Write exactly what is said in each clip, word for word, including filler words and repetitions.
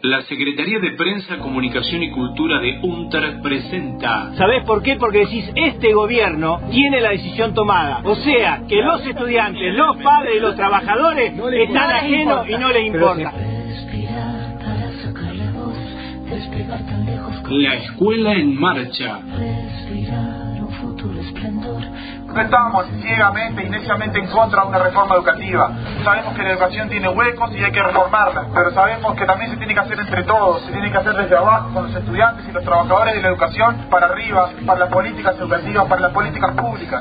La Secretaría de Prensa, Comunicación y Cultura de UNTER presenta... ¿Sabés por qué? Porque decís, este gobierno tiene la decisión tomada. O sea, que los estudiantes, los padres y los trabajadores están ajenos y no les importa. La Escuela en Marcha. No estamos ciegamente y neciamente en contra de una reforma educativa. Sabemos que la educación tiene huecos y hay que reformarla, pero sabemos que también se tiene que hacer entre todos, se tiene que hacer desde abajo, con los estudiantes y los trabajadores de la educación, para arriba, para las políticas educativas, para las políticas públicas.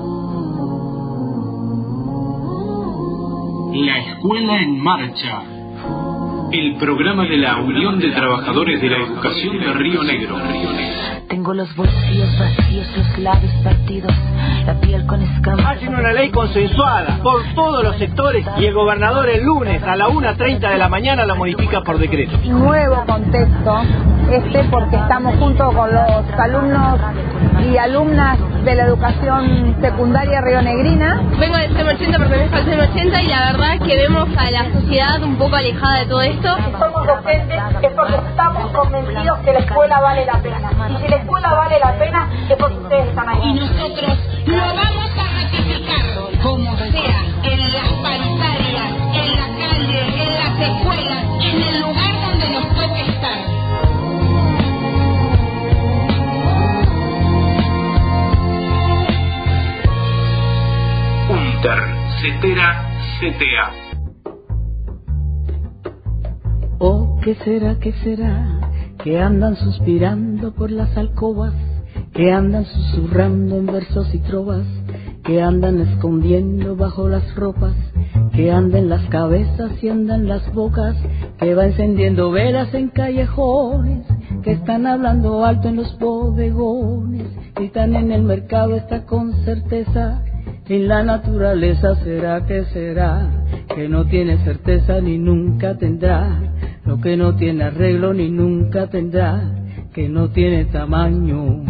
La Escuela en Marcha. El programa de la Unión de Trabajadores de la Educación de Río Negro. Tengo los bolsillos vacíos, los labios partidos, la piel con escamas. Hacen una ley consensuada por todos los sectores y el gobernador el lunes a la una treinta de la mañana la modifica por decreto. Nuevo contexto este porque estamos junto con los alumnos y alumnas de la educación secundaria rionegrina. Vengo del C E M ochenta, pertenezco al C E M ochenta y la verdad que vemos a la sociedad un poco alejada de todo esto. Si somos docentes es porque estamos convencidos que la escuela vale la pena. Y si la escuela vale la pena es porque ustedes están ahí. Y nosotros lo vamos a ratificar, como sea, en las paritarias, en la calle, en las escuelas, en el lugar donde nos toque estar. UNTER, CETERA, C T A. Oh, ¿qué será, qué será? Que andan suspirando por las alcobas, que andan susurrando en versos y trovas, que andan escondiendo bajo las ropas, que andan las cabezas y andan las bocas, que va encendiendo velas en callejones, que están hablando alto en los bodegones, gritan en el mercado está con certeza. En la naturaleza será que será, que no tiene certeza ni nunca tendrá, lo que no tiene arreglo ni nunca tendrá, que no tiene tamaño.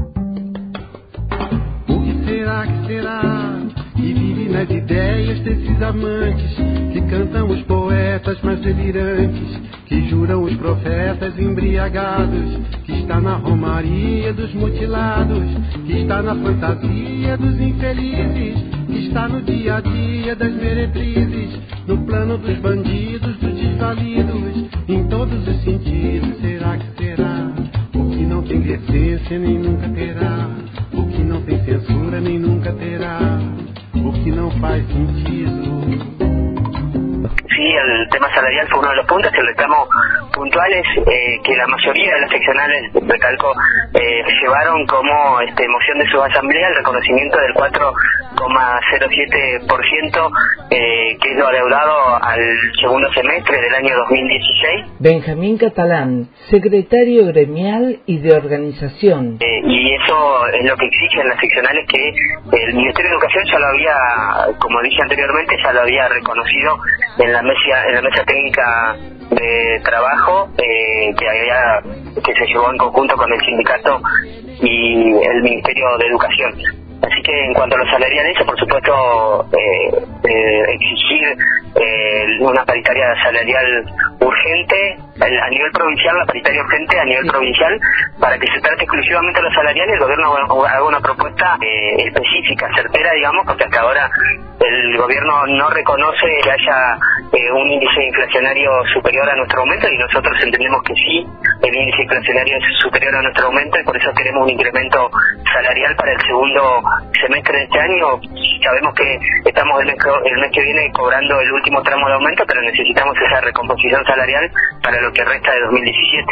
O que será que será, que vive nas ideias desses amantes, que cantam os poetas mais delirantes, que juram os profetas embriagados, que está na romaria dos mutilados, que está na fantasia dos infelizes, que está no dia a dia das meretrizes, no plano dos bandidos, dos desvalidos, em todos os sentidos. Será que será? O que não tem decência nem nunca terá, o que não tem censura nem nunca terá, o que não faz sentido. Sí, el tema salarial fue uno de los puntos, el reclamo puntual es eh, que la mayoría de las seccionales, recalco, eh, llevaron como este, moción de su asamblea el reconocimiento del cuatro coma cero siete por ciento eh, que es lo adeudado al segundo semestre del año dos mil dieciséis. Benjamín Catalán, secretario gremial y de organización. Eh, y eso es lo que exigen las seccionales, que el Ministerio de Educación ya lo había, como dije anteriormente, ya lo había reconocido en la mesa, en la mesa técnica de trabajo eh, que había que se llevó en conjunto con el sindicato y el Ministerio de Educación. Así que en cuanto a lo salarial, eso por supuesto eh, eh, exigir eh, una paritaria salarial urgente a nivel provincial, la paritaria urgente a nivel provincial, para que se trate exclusivamente de lo salarial y el gobierno haga una propuesta eh, específica, certera, digamos, porque hasta ahora el gobierno no reconoce que haya eh, un índice inflacionario superior a nuestro aumento, y nosotros entendemos que sí, el índice inflacionario es superior a nuestro aumento, y por eso queremos un incremento salarial para el segundo semestre de este año. Sabemos que estamos el mes, el mes que viene cobrando el último tramo de aumento, pero necesitamos esa recomposición salarial para lo que resta de dos mil diecisiete.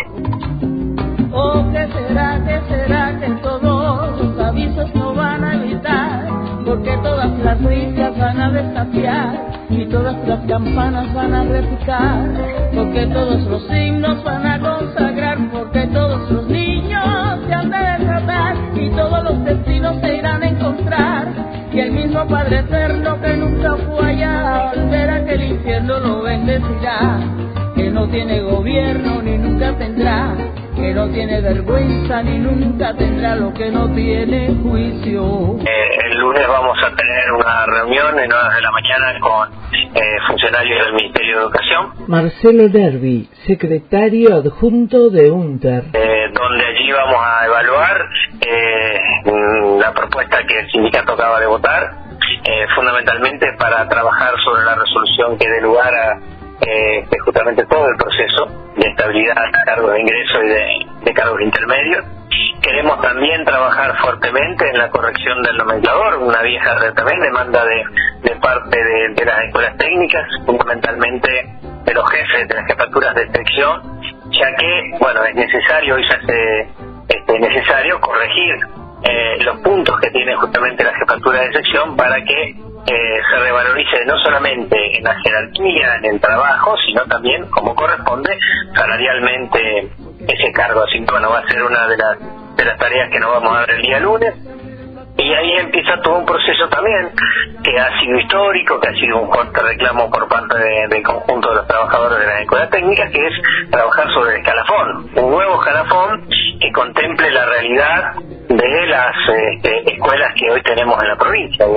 Oh, ¿qué será, qué será que todos los avisos no van a evitar? Porque todas las risas van a desafiar y todas las campanas van a repicar, porque todos los signos van a consagrar, porque todos los niños se han de desatar y todos los destinos se irán a encontrar, y el mismo Padre Eterno que nunca fue allá, al ver aquel infierno lo bendecirá, que no tiene gobierno ni nunca tendrá, que no tiene vergüenza ni nunca tendrá, lo que no tiene juicio. Eh, el lunes vamos a tener una reunión en horas de la mañana con eh, funcionarios del Ministerio de Educación. Marcelo Derby, secretario adjunto de UNTER. Eh, donde allí vamos a evaluar eh, la propuesta que el sindicato acaba de votar, eh, fundamentalmente para trabajar sobre la resolución que dé lugar a eh, que justamente todo el proceso de estabilidad de cargos de ingreso y de, de cargos intermedios. Queremos también trabajar fuertemente en la corrección del nomenclador, una vieja también demanda de, de parte de, de las escuelas técnicas, fundamentalmente de los jefes de las jefaturas de sección, ya que, bueno, es necesario, hoy se hace este, necesario corregir eh, los puntos que tiene justamente la jefatura de sección para que eh, se revalorice no solamente en la jerarquía, en el trabajo, sino también, como corresponde, salarialmente ese cargo. Así que, bueno, va a ser una de las, de las tareas que nos vamos a dar el día lunes. Y ahí empieza todo un proceso también que ha sido histórico, que ha sido un fuerte reclamo por parte de, del conjunto de los trabajadores de las escuelas técnicas, que es trabajar sobre el escalafón, un nuevo escalafón que contemple la realidad de las este, escuelas que hoy tenemos en la provincia.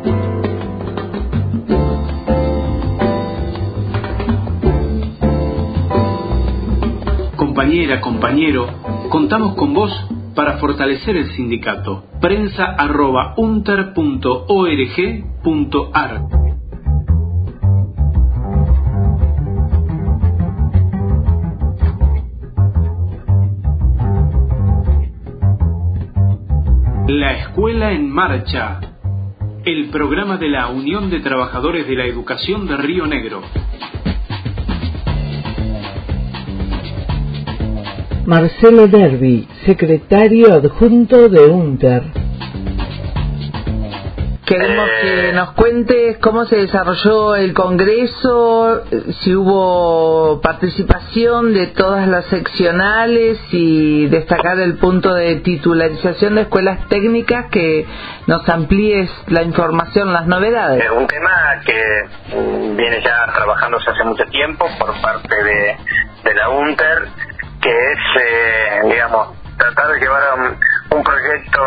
Compañera, compañero, contamos con vos para fortalecer el sindicato. Prensa arroba unter punto org punto ar. La Escuela en Marcha, el programa de la Unión de Trabajadores de la Educación de Río Negro. Marcelo Derby, secretario adjunto de UNTER. Queremos que nos cuentes cómo se desarrolló el Congreso, si hubo participación de todas las seccionales y destacar el punto de titularización de escuelas técnicas, que nos amplíes la información, las novedades. Es un tema que viene ya trabajándose hace mucho tiempo por parte de, de la UNTER, que es, eh, digamos, tratar de llevar un, un proyecto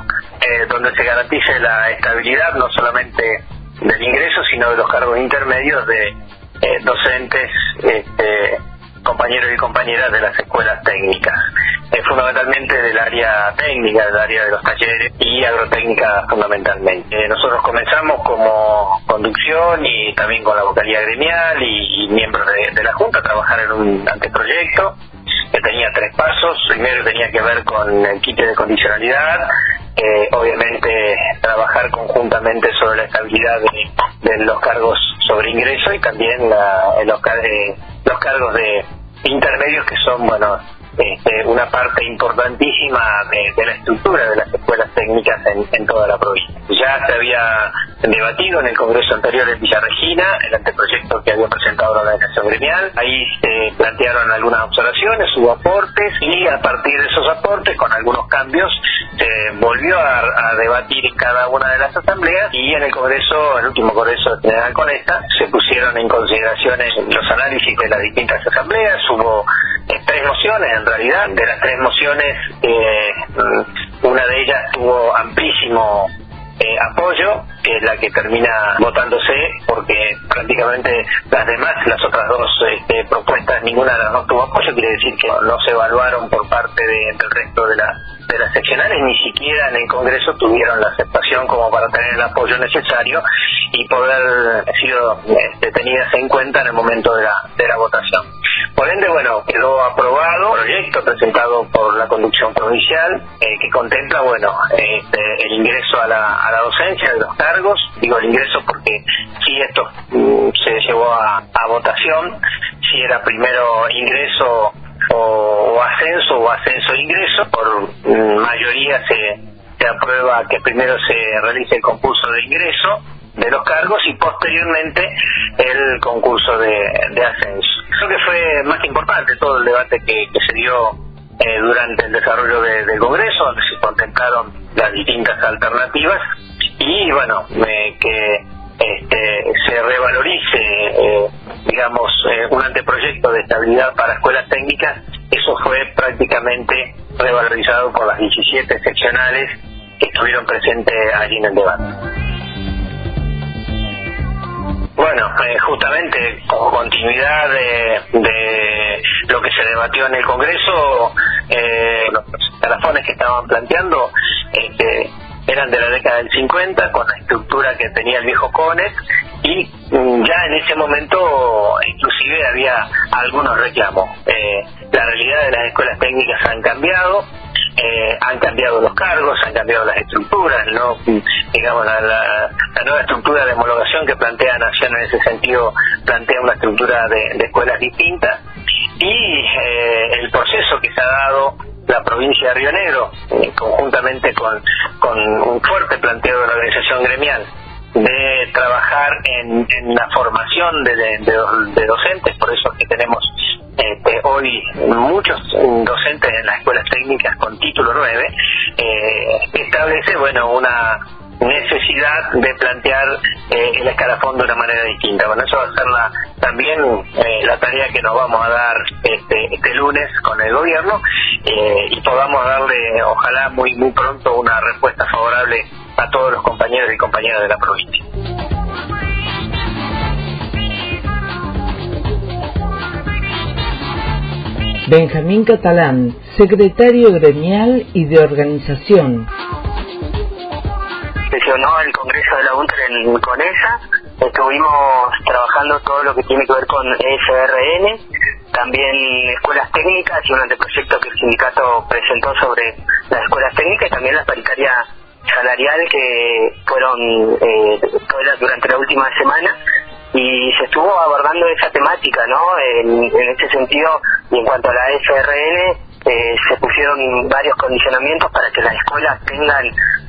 eh, donde se garantice la estabilidad no solamente del ingreso, sino de los cargos intermedios de eh, docentes, este, compañeros y compañeras de las escuelas técnicas, eh, fundamentalmente del área técnica, del área de los talleres y agrotécnica fundamentalmente. Eh, nosotros comenzamos como conducción y también con la vocalía gremial y, y miembros de, de la Junta a trabajar en un anteproyecto que tenía tres pasos. Primero tenía que ver con el quite de condicionalidad, eh, obviamente trabajar conjuntamente sobre la estabilidad de, de los cargos sobre ingreso y también la, los, eh, los cargos de intermedios, que son, bueno, este, una parte importantísima de, de la estructura de las escuelas técnicas en, en toda la provincia. Ya se había debatido en el Congreso anterior en Villa Regina el anteproyecto que había presentado la organización gremial. Ahí se plantearon algunas observaciones, hubo aportes, y a partir de esos aportes, con algunos cambios, se volvió a, a debatir en cada una de las asambleas, y en el Congreso, el último Congreso general con esta, se pusieron en consideración los análisis de las distintas asambleas. Hubo eh, tres mociones en realidad. De las tres mociones, eh, una de ellas tuvo amplísimo eh, apoyo, que es la que termina votándose, porque prácticamente las demás, las otras dos este, propuestas, ninguna de las dos tuvo apoyo. Quiere decir que no se evaluaron por parte de, del resto de, la, de las seccionales, ni siquiera en el Congreso tuvieron la aceptación como para tener el apoyo necesario y poder sido este, tenidas en cuenta en el momento de la, de la votación. Por ende, bueno, quedó aprobado un proyecto presentado por la conducción provincial eh, que contempla, bueno, este, el ingreso a la, a la docencia de los cargos. Digo el ingreso porque si esto mm, se llevó a, a votación, si era primero ingreso o, o ascenso o ascenso-ingreso, por mm, mayoría se, se aprueba que primero se realice el concurso de ingreso de los cargos y posteriormente el concurso de, de ascenso. Creo que fue más importante todo el debate que, que se dio eh, durante el desarrollo de, del Congreso, donde se contemplaron las distintas alternativas y bueno, eh, que este, se revalorice eh, digamos eh, un anteproyecto de estabilidad para escuelas técnicas. Eso fue prácticamente revalorizado por las diecisiete seccionales que estuvieron presentes allí en el debate. Bueno, eh, justamente como continuidad de, de lo que se debatió en el Congreso, eh, los escalafones que estaban planteando este, eran de la década del cincuenta, con la estructura que tenía el viejo CONEC, y mm, ya en ese momento inclusive había algunos reclamos. Eh, la realidad de las escuelas técnicas han cambiado. Eh, han cambiado los cargos, han cambiado las estructuras, no, digamos la, la, la nueva estructura de homologación que plantea Nación en ese sentido plantea una estructura de, de escuelas distintas, y eh, el proceso que se ha dado la provincia de Río Negro, eh, conjuntamente con, con un fuerte planteo de la organización gremial de trabajar en, en la formación de, de, de, de docentes, por eso es que tenemos este, hoy muchos docentes en las escuelas técnicas con título nueve, eh, establece bueno una necesidad de plantear eh, el escalafón de una manera distinta. Bueno, eso va a ser la, también eh, la tarea que nos vamos a dar este, este lunes con el gobierno, eh, y podamos darle, ojalá muy muy pronto, una respuesta favorable a todos los compañeros y compañeras de la provincia. Benjamín Catalán, secretario gremial y de organización. Sesionó el Congreso de la UNTER en CONESA, estuvimos trabajando todo lo que tiene que ver con E S R N, también escuelas técnicas y un anteproyecto que el sindicato presentó sobre las escuelas técnicas, y también la paritaria salarial que fueron eh, durante la última semana, y se estuvo abordando esa temática, ¿no? En, en este sentido, y en cuanto a la E S R N, eh, se pusieron varios condicionamientos para que las escuelas tengan,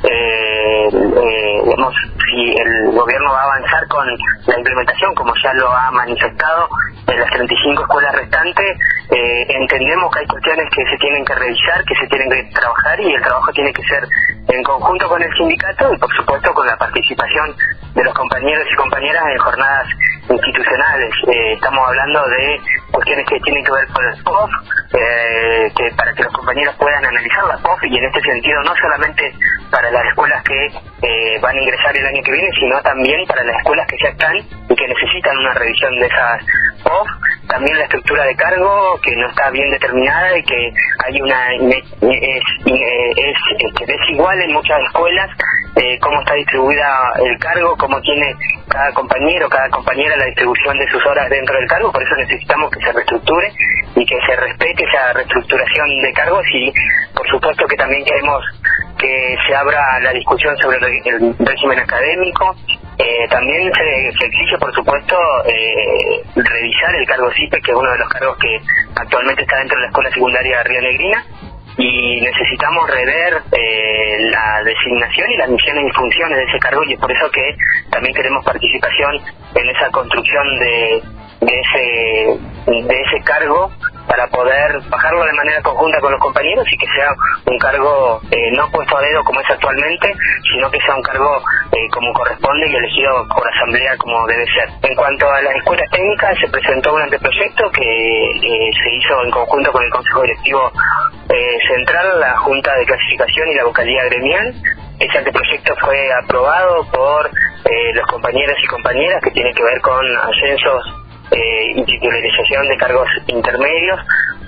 eh, eh, digamos, si el gobierno va a avanzar con la implementación, como ya lo ha manifestado, de las treinta y cinco escuelas restantes, eh, entendemos que hay cuestiones que se tienen que revisar, que se tienen que trabajar, y el trabajo tiene que ser en conjunto con el sindicato y por supuesto con la participación de los compañeros y compañeras en jornadas institucionales. Eh, estamos hablando de cuestiones que tienen que ver con el P O F, eh, que para que los compañeros puedan analizar la P O F, y en este sentido no solamente para las escuelas que eh, van a ingresar el año que viene, sino también para las escuelas que ya están y que necesitan una revisión de esas P O F. También la estructura de cargo, que no está bien determinada y que hay una es, es, es, es desigual en muchas escuelas, eh, cómo está distribuida el cargo, cómo tiene cada compañero, cada compañera la distribución de sus horas dentro del cargo. Por eso necesitamos que se reestructure y que se respete esa reestructuración de cargos, y por supuesto que también queremos que se abra la discusión sobre el régimen académico. Eh, también se, se exige, por supuesto, eh, revisar el cargo C I P E, que es uno de los cargos que actualmente está dentro de la escuela secundaria rionegrina, y necesitamos rever eh, la designación y las misiones y funciones de ese cargo, y es por eso que también queremos participación en esa construcción de, de ese de ese cargo, para poder bajarlo de manera conjunta con los compañeros y que sea un cargo eh, no puesto a dedo como es actualmente, sino que sea un cargo eh, como corresponde y elegido por asamblea como debe ser. En cuanto a las escuelas técnicas, se presentó un anteproyecto que eh, se hizo en conjunto con el Consejo Directivo eh, Central, la Junta de Clasificación y la Vocalía Gremial. Ese anteproyecto fue aprobado por eh, los compañeros y compañeras, que tiene que ver con ascensos Eh, y titularización de cargos intermedios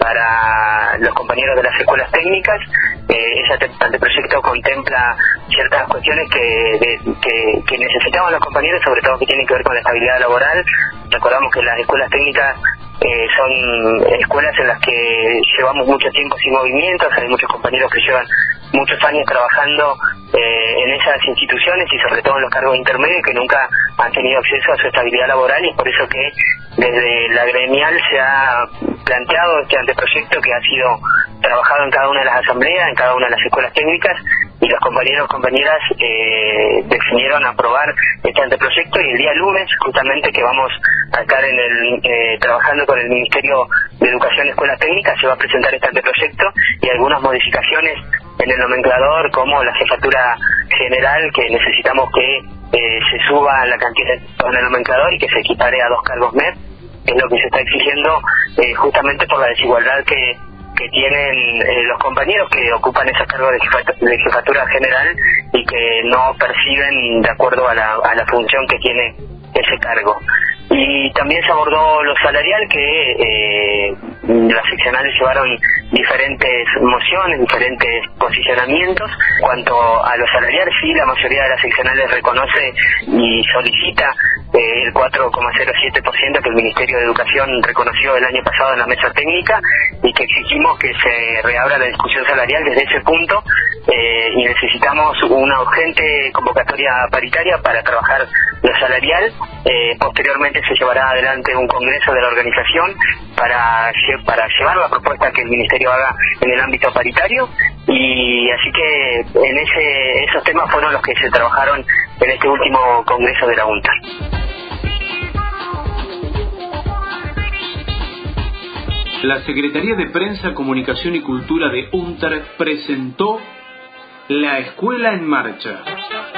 para los compañeros de las escuelas técnicas. Eh, ese anteproyecto contempla ciertas cuestiones que, de, que, que necesitamos los compañeros, sobre todo que tienen que ver con la estabilidad laboral. Recordamos que las escuelas técnicas eh, son escuelas en las que llevamos mucho tiempo sin movimientos, hay muchos compañeros que llevan muchos años trabajando eh, en esas instituciones, y sobre todo en los cargos intermedios, que nunca han tenido acceso a su estabilidad laboral, y por eso que desde la gremial se ha planteado este anteproyecto, que ha sido trabajado en cada una de las asambleas, en cada una de las escuelas técnicas, y los compañeros y compañeras eh, definieron aprobar este anteproyecto, y el día lunes, justamente, que vamos a estar en el eh, trabajando con el Ministerio de Educación y Escuelas Técnicas, se va a presentar este anteproyecto y algunas modificaciones en el nomenclador, como la jefatura general, que necesitamos que eh, se suba la cantidad en el nomenclador y que se equipare a dos cargos M E P, que es lo que se está exigiendo eh, justamente por la desigualdad que, que tienen eh, los compañeros que ocupan esos cargos de jefatura, de jefatura general, y que no perciben de acuerdo a la, a la función que tiene ese cargo. Y también se abordó lo salarial, que eh, las seccionales llevaron diferentes mociones, diferentes posicionamientos. Cuanto a lo salarial, sí, la mayoría de las seccionales reconoce y solicita eh, el cuatro coma cero siete por ciento que el Ministerio de Educación reconoció el año pasado en la mesa técnica, y que exigimos que se reabra la discusión salarial desde ese punto, eh, y necesitamos una urgente convocatoria paritaria para trabajar lo salarial. Eh, posteriormente se llevará adelante un congreso de la organización para, para llevar la propuesta que el Ministerio haga en el ámbito paritario, y así que en ese esos temas fueron los que se trabajaron en este último congreso de la UNTER. La Secretaría de Prensa, Comunicación y Cultura de UNTER presentó La Escuela en Marcha.